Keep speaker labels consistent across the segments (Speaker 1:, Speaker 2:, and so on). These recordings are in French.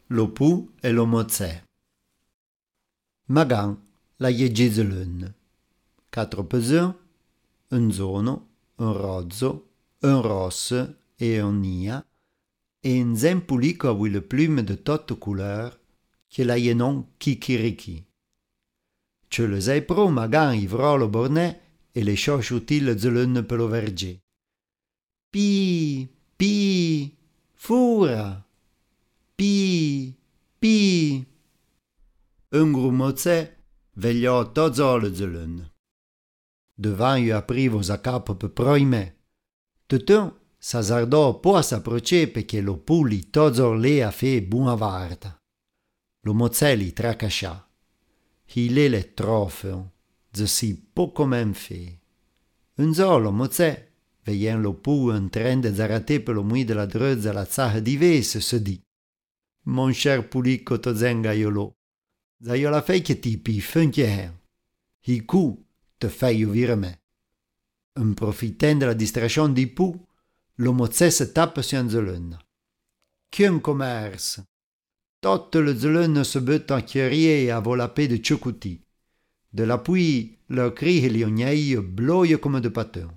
Speaker 1: lo pu e lo mozzè. Magan la iegese lun. 4 pesins, un zono, un rozzo, un rosse e un nia, e un zempulico a le plume de toute couleur, che la non kikiriki. Ce le sei pro Magan ivrò lo bornet e le chauchoutil zelun per lo verger. Pi, pi, fura, pi, pi. Un grumozzè vegliò tozzo le zelun. Devant io aprivo sa capo per proime. Tutun s'azzardò po a s'approcher perché lo puli tozzo le a fe buona varta. Lo mozzè li tracascià. Il le trofeo, ze si poco men fe. Un zolo mozzè, veien lo pu en train de zarate per lo mui de la drezza la zaha di vese, se di. Mon cher pulico to zengaiolo, za io la fei che tipi funchier. Il cu te fei uvire me. En profitant de la distraction di pu, lo mozzè se tappe su un zelun. Qu'un commerce! Toutes les zelun se buttent en chierier à volapé de tchoucouti. De l'appui, leur cri et l'iogneille bloye comme de patins.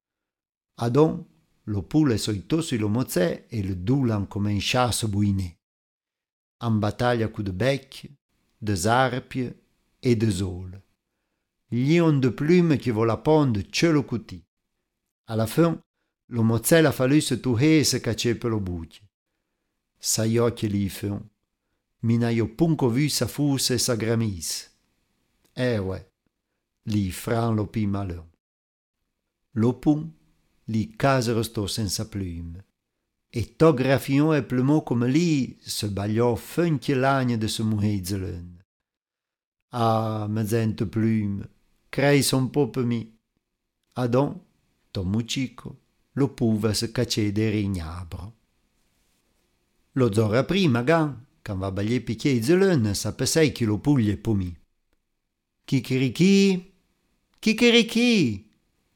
Speaker 1: Adon, lo poule soito sur le mozzè et le doulan comme un chasse bouiné. En bataille à coups de bec, de zarpie et de zole. Lion de plume qui volapon de tchoucouti. À la fin, le mozzè a fallu se toucher et se cacher per lo buc. Sa occhi li fun. Mina io punco vu sa fus e sa gramis. Ouais, li fran lo pi malin. Lo pun, li case restò senza plume. E to grafion e plumeau come li se bagliò funche l'agne de se muhezelen. Ah, mezente plume, crei son po per mi. Adon, to mucico, lo puva se cacè de rignabro. Lo zora prima, gan, quand va baglier piquer zelun, sapesei che lo puglie pomi. Kikiriki, kikiriki.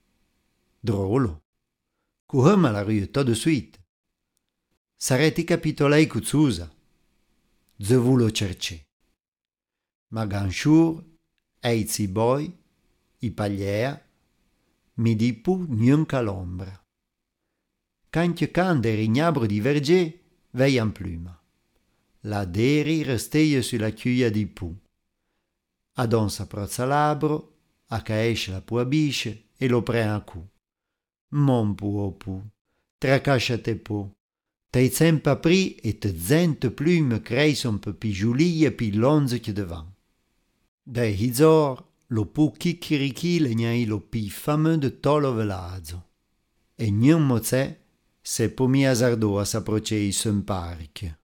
Speaker 1: Drôle. Courem à la rue tout de suite. Sarete capitolei cuzzusa. Ze vous lo cerce. Magan shur, eizi boy, i pagliea, mi di pu gnunca l'ombra. Canche can de rignabro di verger, veian pluma. La deri resteie sulla cuia di pu. Adon s'approzza l'abro, a caesce la puabisce e lo pre a cu. Mon pu, tracasciate po. Te sempre apri e te zente plume creis un peu pi jolie e pi lonze che devant. Dai hizor, lo pu kikiriki le gnai lo pi fameux de tolo velazzo. E gnun mozzè se po mi azardò a s'approcei sun parc.